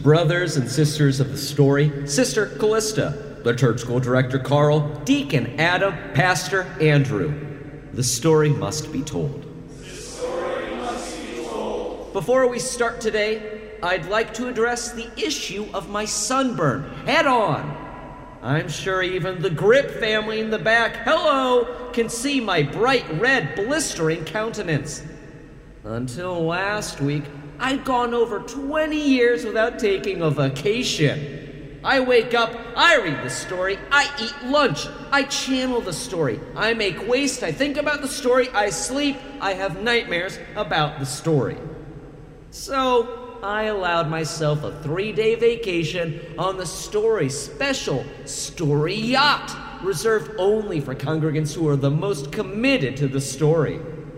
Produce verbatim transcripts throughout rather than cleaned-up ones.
brothers and sisters of the story, Sister Callista, liturgical director Carl, Deacon Adam, Pastor Andrew. The story must be told. The story must be told. Before we start today, I'd like to address the issue of my sunburn head on. I'm sure even the Grip family in the back, hello, can see my bright red blistering countenance. Until last week, I'd gone over twenty years without taking a vacation. I wake up, I read the story, I eat lunch, I channel the story, I make waste, I think about the story, I sleep, I have nightmares about the story. So, I allowed myself a three-day vacation on the Story Special Story Yacht, reserved only for congregants who are the most committed to the story.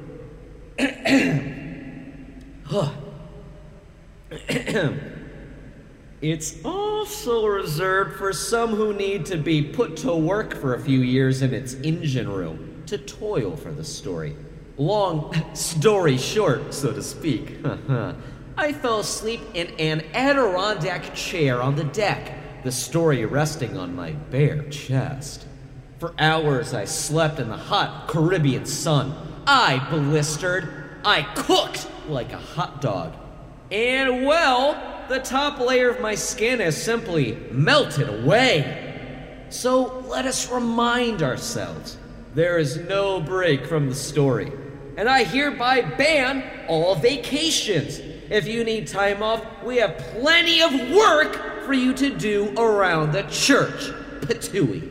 It's also reserved for some who need to be put to work for a few years in its engine room to toil for the story. Long story short, so to speak. I fell asleep in an Adirondack chair on the deck, the story resting on my bare chest. For hours I slept in the hot Caribbean sun. I blistered. I cooked like a hot dog. And well, the top layer of my skin has simply melted away. So let us remind ourselves, there is no break from the story. And I hereby ban all vacations. If you need time off, we have plenty of work for you to do around the church. Patooey.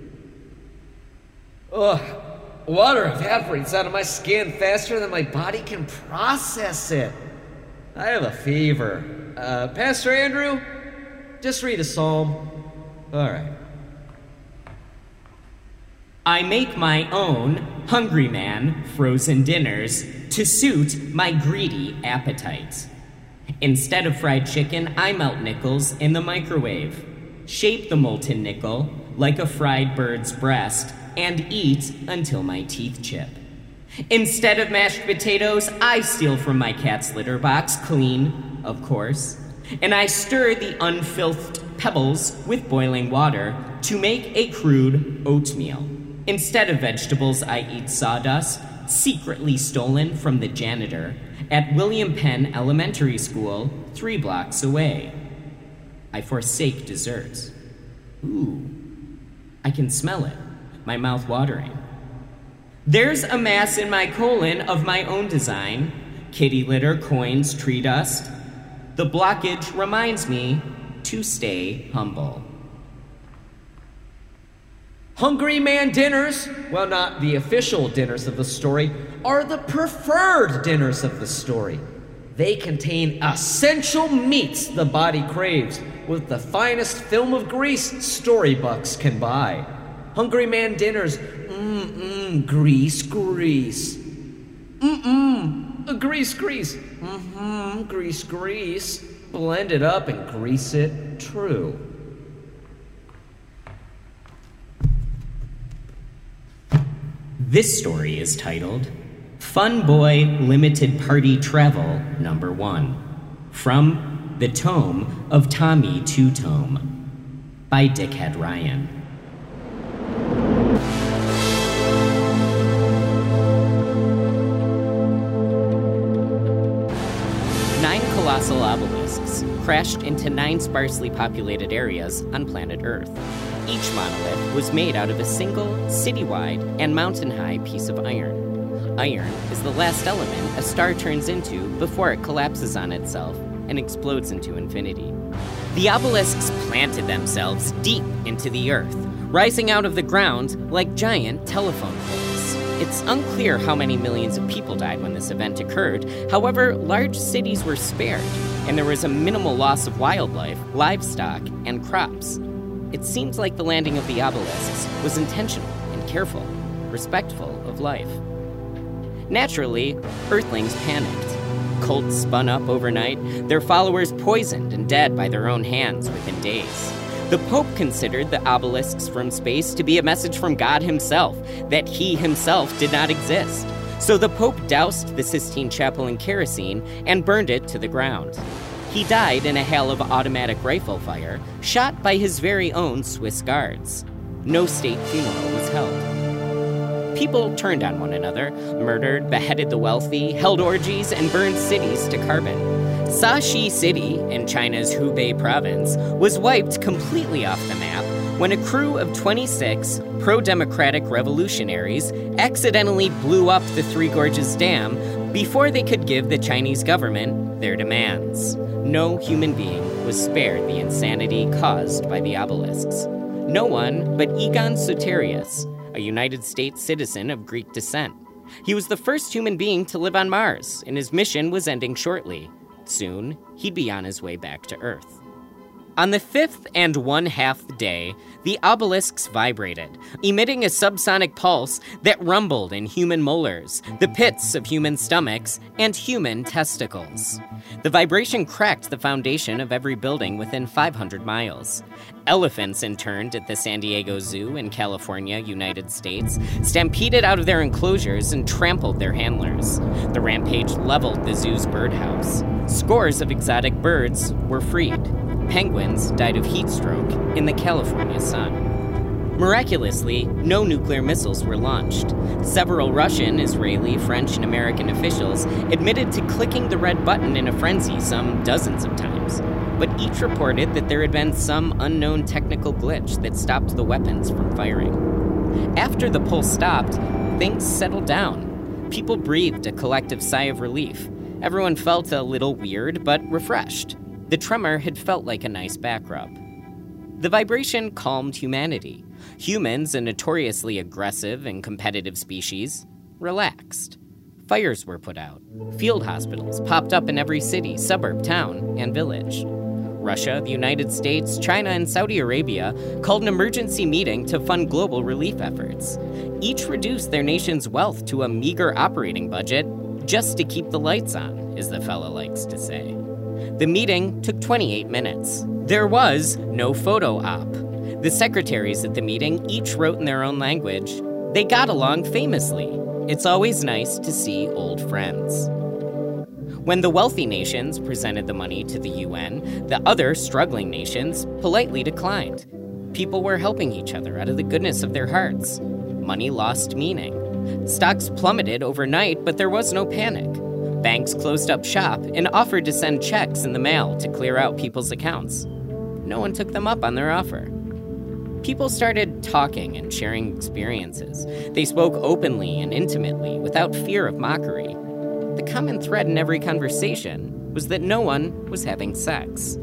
Ugh, water evaporates out of my skin faster than my body can process it. I have a fever. Uh, Pastor Andrew, just read a psalm. All right. I make my own hungry man frozen dinners to suit my greedy appetites. Instead of fried chicken, I melt nickels in the microwave, shape the molten nickel like a fried bird's breast, and eat until my teeth chip. Instead of mashed potatoes, I steal from my cat's litter box, clean, of course, and I stir the unfilthed pebbles with boiling water to make a crude oatmeal. Instead of vegetables, I eat sawdust, secretly stolen from the janitor at William Penn Elementary School, three blocks away. I forsake desserts. Ooh, I can smell it, my mouth watering. There's a mass in my colon of my own design, kitty litter, coins, tree dust. The blockage reminds me to stay humble. Hungry Man dinners, well, not the official dinners of the story, are the preferred dinners of the story. They contain essential meats the body craves, with the finest film of grease storybucks can buy. Hungry Man dinners, mm-mm, grease, grease. Mm-mm, grease, grease. Mm-hmm, grease, grease. Blend it up and grease it true. This story is titled Fun Boy Limited Party Travel Number One, from the Tome of Tommy Two Tome by Dickhead Ryan. Nine colossal obelisks crashed into nine sparsely populated areas on planet Earth. Each monolith was made out of a single, citywide, and mountain-high piece of iron. Iron is the last element a star turns into before it collapses on itself and explodes into infinity. The obelisks planted themselves deep into the earth, rising out of the ground like giant telephone poles. It's unclear how many millions of people died when this event occurred. However, large cities were spared, and there was a minimal loss of wildlife, livestock, and crops. It seems like the landing of the obelisks was intentional and careful, respectful of life. Naturally, Earthlings panicked. Cults spun up overnight, their followers poisoned and dead by their own hands within days. The Pope considered the obelisks from space to be a message from God himself, that he himself did not exist. So the Pope doused the Sistine Chapel in kerosene and burned it to the ground. He died in a hail of automatic rifle fire, shot by his very own Swiss guards. No state funeral was held. People turned on one another, murdered, beheaded the wealthy, held orgies, and burned cities to carbon. Shaxi City, in China's Hubei province, was wiped completely off the map when a crew of twenty-six pro-democratic revolutionaries accidentally blew up the Three Gorges Dam before they could give the Chinese government their demands. No human being was spared the insanity caused by the obelisks. No one but Egon Soterius, a United States citizen of Greek descent. He was the first human being to live on Mars, and his mission was ending shortly. Soon, he'd be on his way back to Earth. On the fifth and one-half day, the obelisks vibrated, emitting a subsonic pulse that rumbled in human molars, the pits of human stomachs, and human testicles. The vibration cracked the foundation of every building within five hundred miles. Elephants interned at the San Diego Zoo in California, United States, stampeded out of their enclosures and trampled their handlers. The rampage leveled the zoo's birdhouse. Scores of exotic birds were freed. Penguins died of heat stroke in the California sun. Miraculously, no nuclear missiles were launched. Several Russian, Israeli, French, and American officials admitted to clicking the red button in a frenzy some dozens of times, but each reported that there had been some unknown technical glitch that stopped the weapons from firing. After the pulse stopped, things settled down. People breathed a collective sigh of relief. Everyone felt a little weird, but refreshed. The tremor had felt like a nice back rub. The vibration calmed humanity. Humans, a notoriously aggressive and competitive species, relaxed. Fires were put out. Field hospitals popped up in every city, suburb, town, and village. Russia, the United States, China, and Saudi Arabia called an emergency meeting to fund global relief efforts. Each reduced their nation's wealth to a meager operating budget just to keep the lights on, as the fella likes to say. The meeting took twenty-eight minutes. There was no photo op. The secretaries at the meeting each wrote in their own language. They got along famously. It's always nice to see old friends. When the wealthy nations presented the money to the U N, the other struggling nations politely declined. People were helping each other out of the goodness of their hearts. Money lost meaning. Stocks plummeted overnight, but there was no panic. Banks closed up shop and offered to send checks in the mail to clear out people's accounts. No one took them up on their offer. People started talking and sharing experiences. They spoke openly and intimately, without fear of mockery. The common thread in every conversation was that no one was having sex.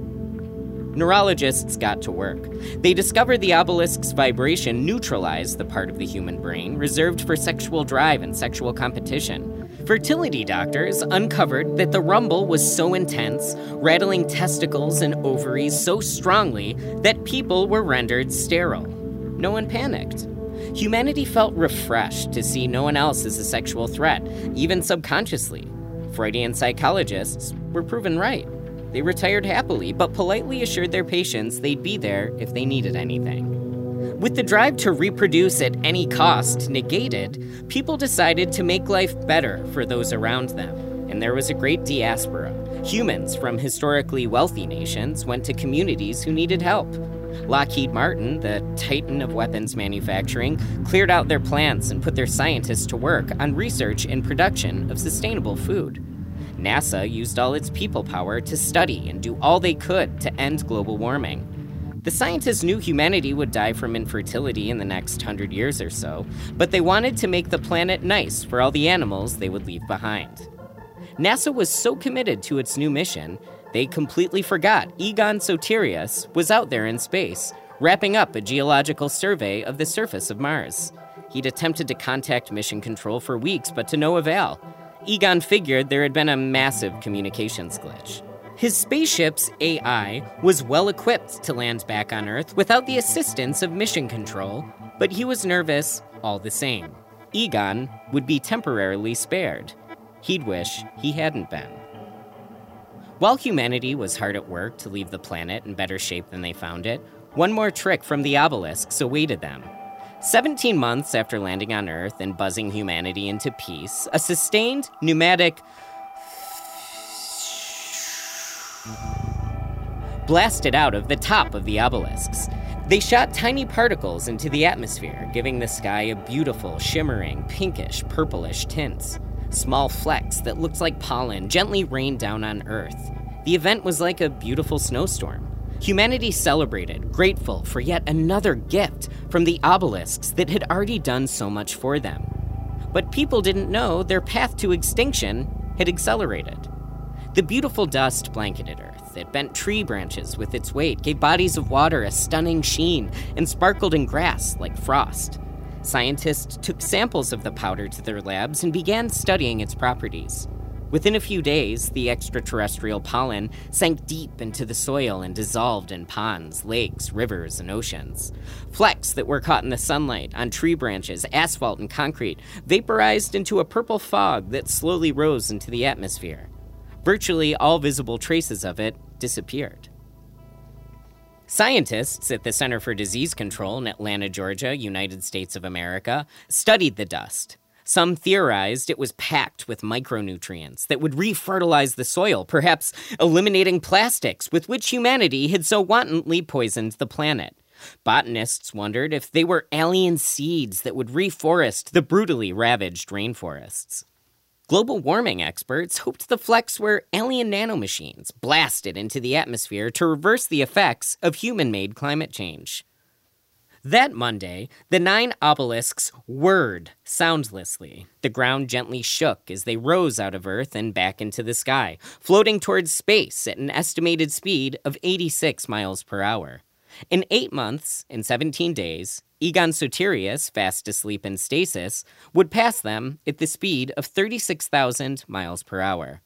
Neurologists got to work. They discovered the obelisk's vibration neutralized the part of the human brain reserved for sexual drive and sexual competition. Fertility doctors uncovered that the rumble was so intense, rattling testicles and ovaries so strongly that people were rendered sterile. No one panicked. Humanity felt refreshed to see no one else as a sexual threat, even subconsciously. Freudian psychologists were proven right. They retired happily, but politely assured their patients they'd be there if they needed anything. With the drive to reproduce at any cost negated, people decided to make life better for those around them, and there was a great diaspora. Humans from historically wealthy nations went to communities who needed help. Lockheed Martin, the titan of weapons manufacturing, cleared out their plants and put their scientists to work on research and production of sustainable food. NASA used all its people power to study and do all they could to end global warming. The scientists knew humanity would die from infertility in the next hundred years or so, but they wanted to make the planet nice for all the animals they would leave behind. NASA was so committed to its new mission, they completely forgot Egon Soterius was out there in space, wrapping up a geological survey of the surface of Mars. He'd attempted to contact Mission Control for weeks, but to no avail. Egon figured there had been a massive communications glitch. His spaceship's A I was well equipped to land back on Earth without the assistance of Mission Control, but he was nervous all the same. Egon would be temporarily spared. He'd wish he hadn't been. While humanity was hard at work to leave the planet in better shape than they found it, one more trick from the obelisks awaited them. Seventeen months after landing on Earth and buzzing humanity into peace, a sustained pneumatic blasted out of the top of the obelisks. They shot tiny particles into the atmosphere, giving the sky a beautiful, shimmering, pinkish, purplish tints. Small flecks that looked like pollen gently rained down on Earth. The event was like a beautiful snowstorm. Humanity celebrated, grateful for yet another gift from the obelisks that had already done so much for them. But people didn't know their path to extinction had accelerated. The beautiful dust blanketed Earth. It bent tree branches with its weight, gave bodies of water a stunning sheen, and sparkled in grass like frost. Scientists took samples of the powder to their labs and began studying its properties. Within a few days, the extraterrestrial pollen sank deep into the soil and dissolved in ponds, lakes, rivers, and oceans. Flecks that were caught in the sunlight, on tree branches, asphalt, and concrete vaporized into a purple fog that slowly rose into the atmosphere. Virtually all visible traces of it disappeared. Scientists at the Center for Disease Control in Atlanta, Georgia, United States of America, studied the dust. Some theorized it was packed with micronutrients that would refertilize the soil, perhaps eliminating plastics with which humanity had so wantonly poisoned the planet. Botanists wondered if they were alien seeds that would reforest the brutally ravaged rainforests. Global warming experts hoped the flecks were alien nanomachines blasted into the atmosphere to reverse the effects of human-made climate change. That Monday, the nine obelisks whirred soundlessly. The ground gently shook as they rose out of Earth and back into the sky, floating towards space at an estimated speed of eighty-six miles per hour. In eight months and seventeen days, Egon Soterius, fast asleep in stasis, would pass them at the speed of thirty-six thousand miles per hour.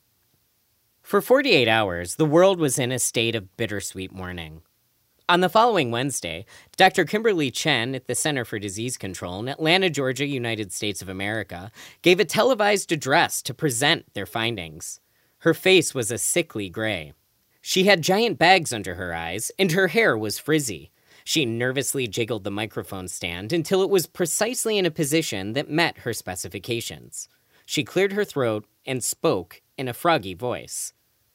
For forty-eight hours, the world was in a state of bittersweet mourning. On the following Wednesday, Doctor Kimberly Chen at the Center for Disease Control in Atlanta, Georgia, United States of America, gave a televised address to present their findings. Her face was a sickly gray. She had giant bags under her eyes, and her hair was frizzy. She nervously jiggled the microphone stand until it was precisely in a position that met her specifications. She cleared her throat and spoke in a froggy voice.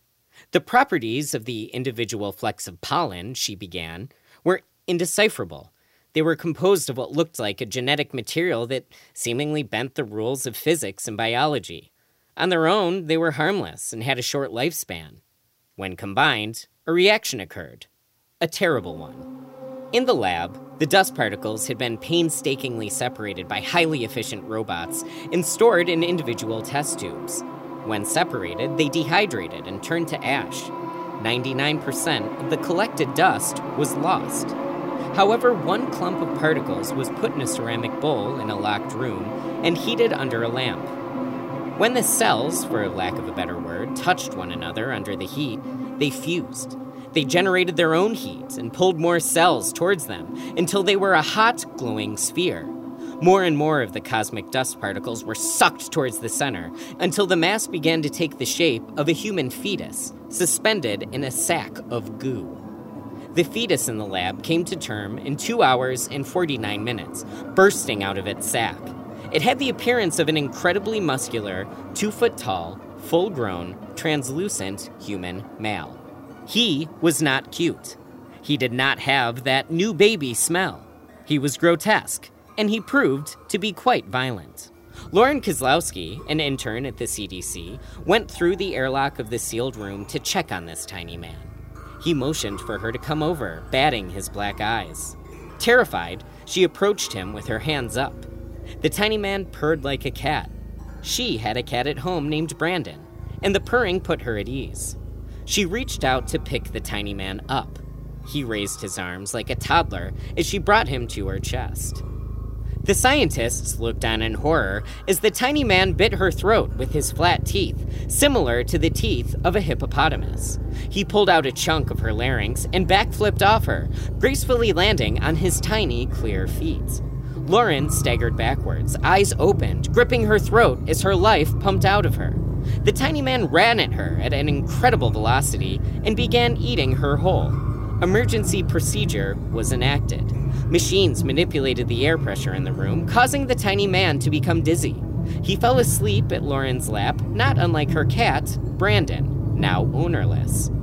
The properties of the individual flecks of pollen, she began, were indecipherable. They were composed of what looked like a genetic material that seemingly bent the rules of physics and biology. On their own, they were harmless and had a short lifespan. When combined, a reaction occurred. A terrible one. In the lab, the dust particles had been painstakingly separated by highly efficient robots and stored in individual test tubes. When separated, they dehydrated and turned to ash. ninety-nine percent of the collected dust was lost. However, one clump of particles was put in a ceramic bowl in a locked room and heated under a lamp. When the cells, for lack of a better word, touched one another under the heat, they fused. They generated their own heat and pulled more cells towards them until they were a hot, glowing sphere. More and more of the cosmic dust particles were sucked towards the center until the mass began to take the shape of a human fetus, suspended in a sack of goo. The fetus in the lab came to term in two hours and forty-nine minutes, bursting out of its sack. It had the appearance of an incredibly muscular, two-foot-tall, full-grown, translucent human male. He was not cute. He did not have that new baby smell. He was grotesque, and he proved to be quite violent. Lauren Kozlowski, an intern at the C D C, went through the airlock of the sealed room to check on this tiny man. He motioned for her to come over, batting his black eyes. Terrified, she approached him with her hands up. The tiny man purred like a cat. She had a cat at home named Brandon, and the purring put her at ease. She reached out to pick the tiny man up. He raised his arms like a toddler as she brought him to her chest. The scientists looked on in horror as the tiny man bit her throat with his flat teeth, similar to the teeth of a hippopotamus. He pulled out a chunk of her larynx and backflipped off her, gracefully landing on his tiny, clear feet. Lauren staggered backwards, eyes opened, gripping her throat as her life pumped out of her. The tiny man ran at her at an incredible velocity and began eating her whole. Emergency procedure was enacted. Machines manipulated the air pressure in the room, causing the tiny man to become dizzy. He fell asleep at Lauren's lap, not unlike her cat, Brandon, now ownerless.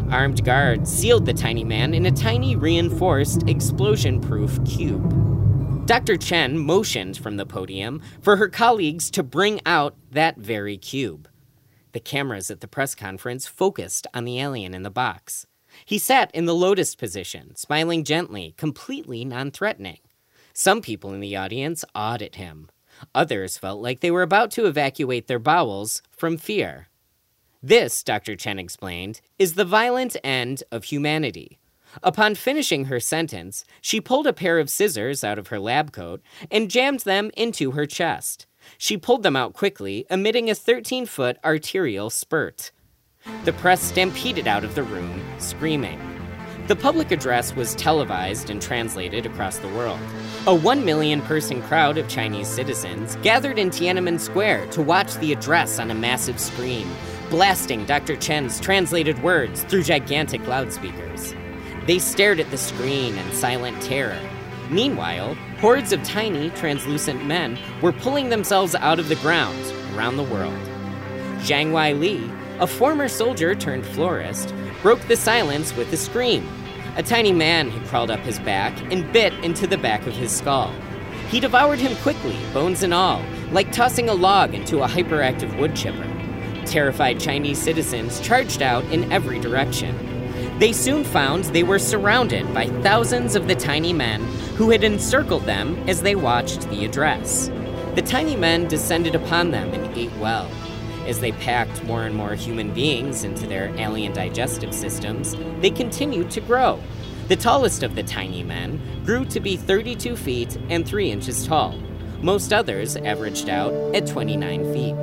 armed guards sealed the tiny man in a tiny reinforced explosion-proof cube. Doctor Chen motioned from the podium for her colleagues to bring out that very cube. The cameras at the press conference focused on the alien in the box. He sat in the lotus position, smiling gently, completely non-threatening. Some people in the audience awed at him. Others felt like they were about to evacuate their bowels from fear. This, Doctor Chen explained, is the violent end of humanity. Upon finishing her sentence, she pulled a pair of scissors out of her lab coat and jammed them into her chest. She pulled them out quickly, emitting a thirteen-foot arterial spurt. The press stampeded out of the room, screaming. The public address was televised and translated across the world. A one million person crowd of Chinese citizens gathered in Tiananmen Square to watch the address on a massive screen, blasting Doctor Chen's translated words through gigantic loudspeakers. They stared at the screen in silent terror. Meanwhile, hordes of tiny, translucent men were pulling themselves out of the ground around the world. Zhang Weili, a former soldier turned florist, broke the silence with a scream. A tiny man had crawled up his back and bit into the back of his skull. He devoured him quickly, bones and all, like tossing a log into a hyperactive wood chipper. Terrified Chinese citizens charged out in every direction. They soon found they were surrounded by thousands of the tiny men who had encircled them as they watched the address. The tiny men descended upon them and ate well. As they packed more and more human beings into their alien digestive systems, they continued to grow. The tallest of the tiny men grew to be thirty-two feet and three inches tall. Most others averaged out at twenty-nine feet.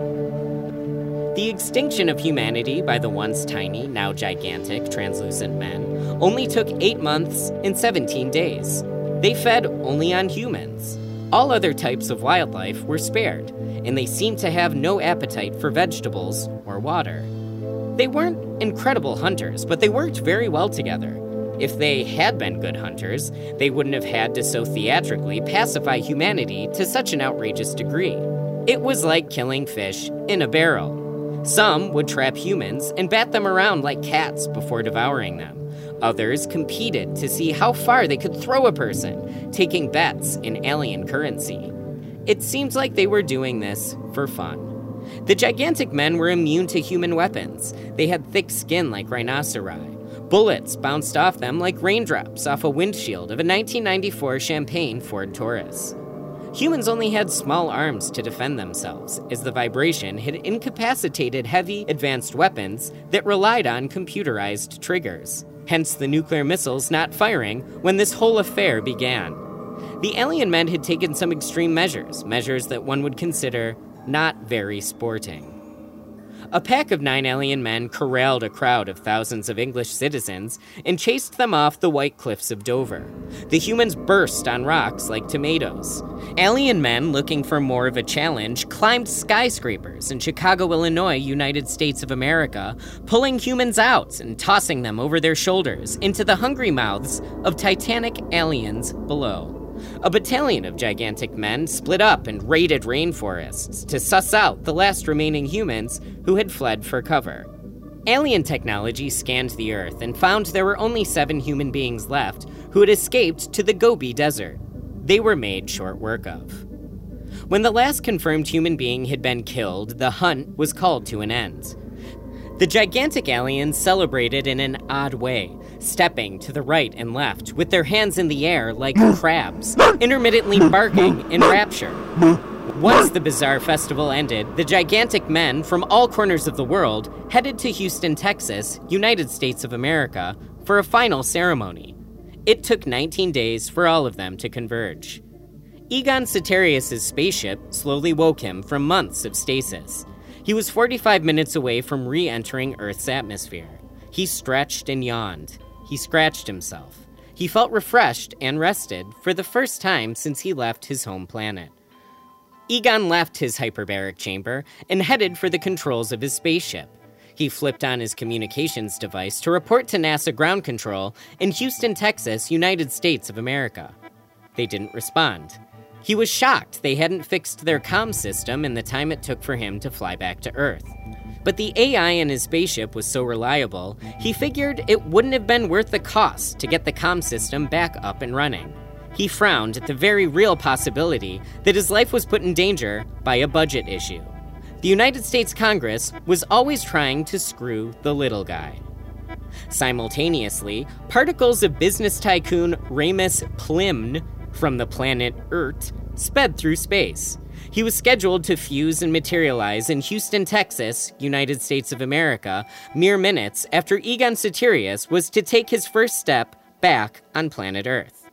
The extinction of humanity by the once tiny, now gigantic, translucent men only took eight months and seventeen days. They fed only on humans. All other types of wildlife were spared, and they seemed to have no appetite for vegetables or water. They weren't incredible hunters, but they worked very well together. If they had been good hunters, they wouldn't have had to so theatrically pacify humanity to such an outrageous degree. It was like killing fish in a barrel. Some would trap humans and bat them around like cats before devouring them. Others competed to see how far they could throw a person, taking bets in alien currency. It seems like they were doing this for fun. The gigantic men were immune to human weapons. They had thick skin like rhinoceri. Bullets bounced off them like raindrops off a windshield of a nineteen ninety-four Champagne Ford Taurus. Humans only had small arms to defend themselves, as the vibration had incapacitated heavy, advanced weapons that relied on computerized triggers. Hence the nuclear missiles not firing when this whole affair began. The alien men had taken some extreme measures, measures that one would consider not very sporting. A pack of nine alien men corralled a crowd of thousands of English citizens and chased them off the white cliffs of Dover. The humans burst on rocks like tomatoes. Alien men looking for more of a challenge climbed skyscrapers in Chicago, Illinois, United States of America, pulling humans out and tossing them over their shoulders into the hungry mouths of titanic aliens below. A battalion of gigantic men split up and raided rainforests to suss out the last remaining humans who had fled for cover. Alien technology scanned the Earth and found there were only seven human beings left who had escaped to the Gobi Desert. They were made short work of. When the last confirmed human being had been killed, the hunt was called to an end. The gigantic aliens celebrated in an odd way, stepping to the right and left with their hands in the air like crabs, intermittently barking in rapture. Once the bizarre festival ended, the gigantic men from all corners of the world headed to Houston, Texas, United States of America, for a final ceremony. It took nineteen days for all of them to converge. Egon Cetarius' spaceship slowly woke him from months of stasis. He was forty-five minutes away from re-entering Earth's atmosphere. He stretched and yawned. He scratched himself. He felt refreshed and rested for the first time since he left his home planet. Egon left his hyperbaric chamber and headed for the controls of his spaceship. He flipped on his communications device to report to NASA Ground Control in Houston, Texas, United States of America. They didn't respond. He was shocked they hadn't fixed their comm system in the time it took for him to fly back to Earth. But the A I in his spaceship was so reliable, he figured it wouldn't have been worth the cost to get the comm system back up and running. He frowned at the very real possibility that his life was put in danger by a budget issue. The United States Congress was always trying to screw the little guy. Simultaneously, particles of business tycoon Remus Plimn from the planet Earth sped through space. He was scheduled to fuse and materialize in Houston, Texas, United States of America, mere minutes after Egon Satirius was to take his first step back on planet Earth.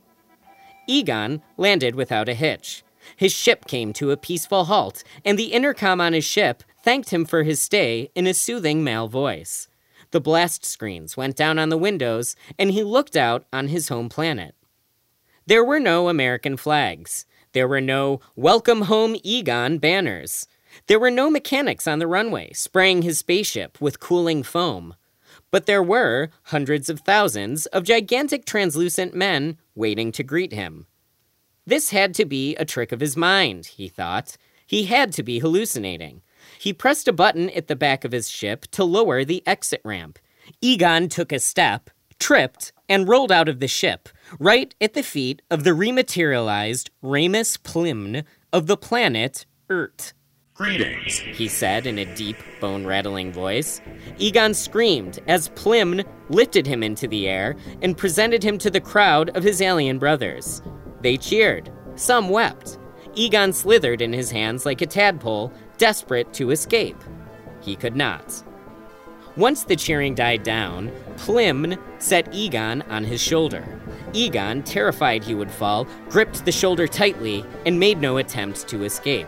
Egon landed without a hitch. His ship came to a peaceful halt, and the intercom on his ship thanked him for his stay in a soothing male voice. The blast screens went down on the windows, and he looked out on his home planet. There were no American flags. There were no "Welcome Home Egon" banners. There were no mechanics on the runway spraying his spaceship with cooling foam. But there were hundreds of thousands of gigantic translucent men waiting to greet him. This had to be a trick of his mind, he thought. He had to be hallucinating. He pressed a button at the back of his ship to lower the exit ramp. Egon took a step, tripped, and rolled out of the ship, right at the feet of the rematerialized Remus Plimn of the planet Earth. Greetings, he said in a deep, bone-rattling voice. Egon screamed as Plimn lifted him into the air and presented him to the crowd of his alien brothers. They cheered. Some wept. Egon slithered in his hands like a tadpole, desperate to escape. He could not. Once the cheering died down, Plimn set Egon on his shoulder. Egon, terrified he would fall, gripped the shoulder tightly and made no attempt to escape.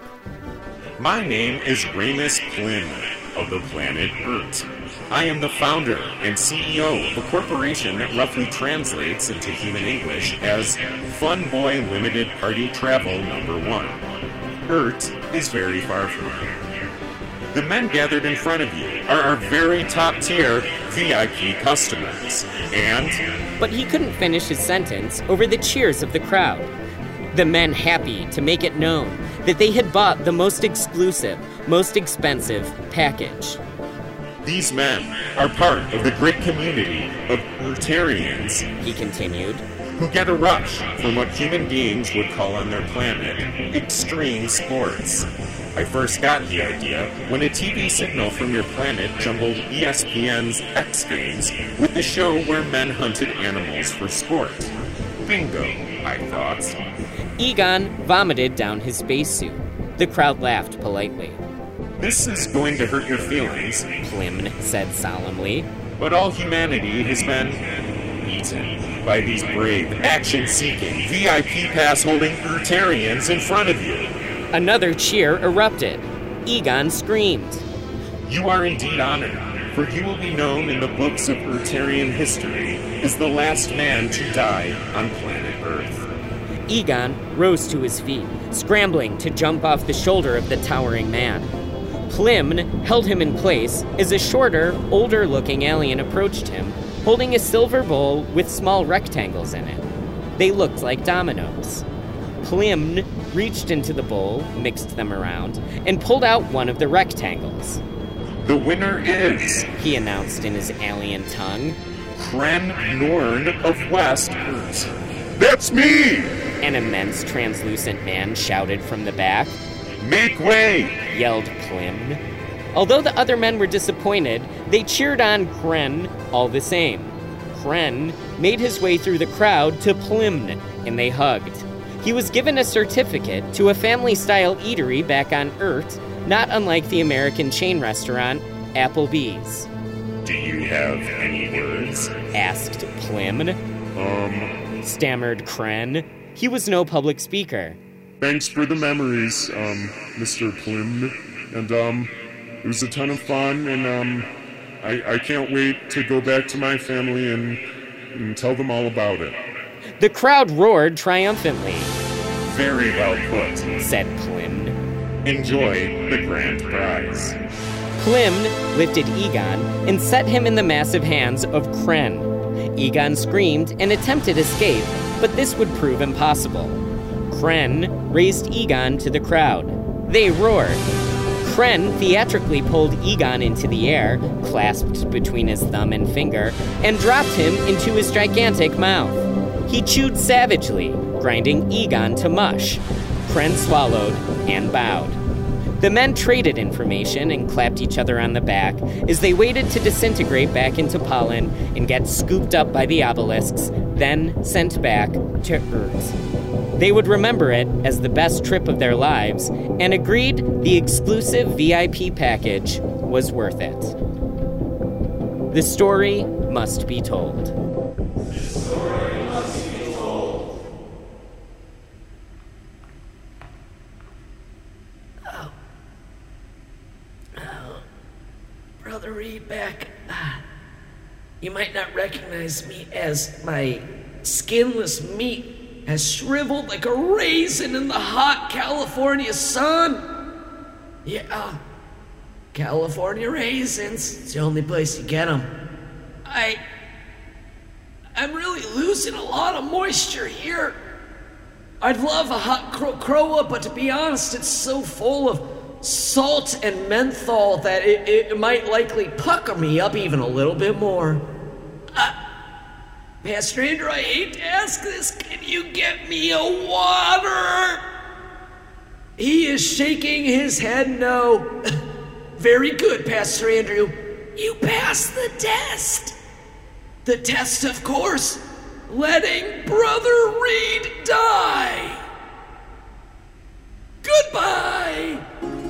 My name is Remus Plimn of the planet Earth. I am the founder and C E O of a corporation that roughly translates into human English as Fun Boy Limited Party Travel Number One. Earth is very far from here. The men gathered in front of you are our very top-tier V I P customers, and... But he couldn't finish his sentence over the cheers of the crowd. The men happy to make it known that they had bought the most exclusive, most expensive package. These men are part of the great community of Eartharians, he continued, who get a rush from what human beings would call on their planet extreme sports. I first got the idea when a T V signal from your planet jumbled E S P N's X Games with the show where men hunted animals for sport. Bingo, I thought. Egon vomited down his spacesuit. The crowd laughed politely. This is going to hurt your feelings, Plimn said solemnly. But all humanity has been eaten by these brave, action-seeking, V I P pass-holding Eartharians in front of you. Another cheer erupted. Egon screamed. You are indeed honored, for you will be known in the books of Eartharian history as the last man to die on planet Earth. Egon rose to his feet, scrambling to jump off the shoulder of the towering man. Plimn held him in place as a shorter, older-looking alien approached him, holding a silver bowl with small rectangles in it. They looked like dominoes. Plimn reached into the bowl, mixed them around, and pulled out one of the rectangles. The winner is, he announced in his alien tongue, Kren Norn of West Earth. That's me! An immense translucent man shouted from the back. Make way! Yelled Plimn. Although the other men were disappointed, they cheered on Kren all the same. Kren made his way through the crowd to Plimn, and they hugged. He was given a certificate to a family-style eatery back on Earth, not unlike the American chain restaurant Applebee's. Do you have any words? Asked Plimn. Um... Stammered Kren. He was no public speaker. Thanks for the memories, um, Mister Plimn. And, um, it was a ton of fun, and, um, I, I can't wait to go back to my family and, and tell them all about it. The crowd roared triumphantly. Very well put, said Plimn. Enjoy the grand prize. Plimn lifted Egon and set him in the massive hands of Kren. Egon screamed and attempted escape, but this would prove impossible. Kren raised Egon to the crowd. They roared. Kren theatrically pulled Egon into the air, clasped between his thumb and finger, and dropped him into his gigantic mouth. He chewed savagely, grinding Egon to mush. Kren swallowed and bowed. The men traded information and clapped each other on the back as they waited to disintegrate back into pollen and get scooped up by the obelisks, then sent back to Earth. They would remember it as the best trip of their lives and agreed the exclusive V I P package was worth it. The story must be told. The story must be told. Oh. Oh. Brother Reedback, uh, you might not recognize me as my skinless meat has shriveled like a raisin in the hot California sun. Yeah, California raisins. It's the only place you get them. I... I'm really losing a lot of moisture here. I'd love a hot cro- croa, but to be honest, it's so full of salt and menthol that it, it might likely pucker me up even a little bit more. Uh, Pastor Andrew, I hate to ask this, can you get me a water? He is shaking his head no. Very good, Pastor Andrew. You passed the test. The test, of course, letting Brother Reed die. Goodbye.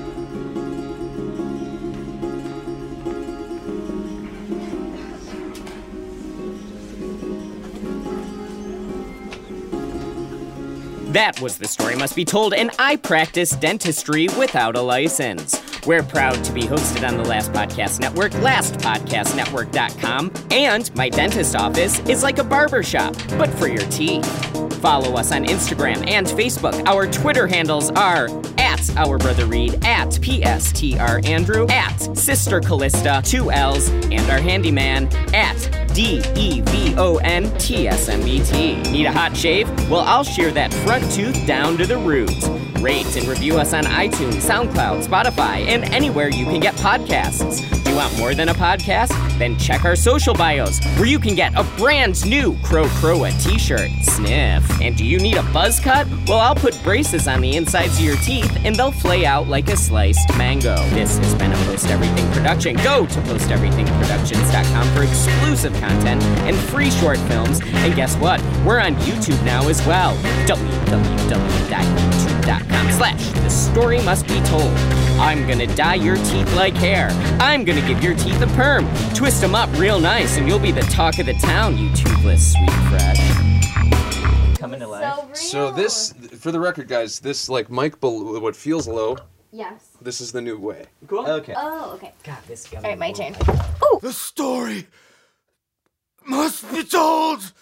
That was The Story Must Be Told, and I practice dentistry without a license. We're proud to be hosted on the Last Podcast Network, last podcast network dot com, and my dentist office is like a barber shop, but for your teeth. Follow us on Instagram and Facebook. Our Twitter handles are at Our Brother Reed, at P S T R Andrew, at Sister Callista, two L's, and our handyman, at D E V O N T S M B T. Need a hot shave? Well, I'll shear that front tooth down to the roots. Rate and review us on iTunes, SoundCloud, Spotify, and anywhere you can get podcasts. Do you want more than a podcast? Then check our social bios, where you can get a brand new Crow Crowa t-shirt. Sniff. And do you need a buzz cut? Well, I'll put braces on the insides of your teeth, and they'll flay out like a sliced mango. This has been a Post Everything production. Go to post everything productions dot com for exclusive content and free short films. And guess what? We're on YouTube now as well. w w w dot youtube dot com slash The Story Must Be Told. I'm gonna dye your teeth like hair. I'm gonna give your teeth a perm. Twist them up real nice, and you'll be the talk of the town, you toothless sweet fresh. Coming to life. So, So this, for the record, guys, this like mic below, what feels low. Yes. This is the new way. Cool. Okay. Oh, okay. God, this All right, my turn. The story must be told.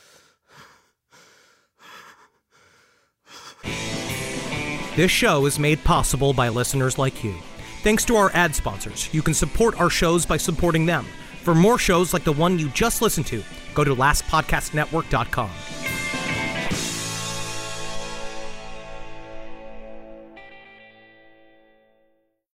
This show is made possible by listeners like you. Thanks to our ad sponsors, you can support our shows by supporting them. For more shows like the one you just listened to, go to last podcast network dot com.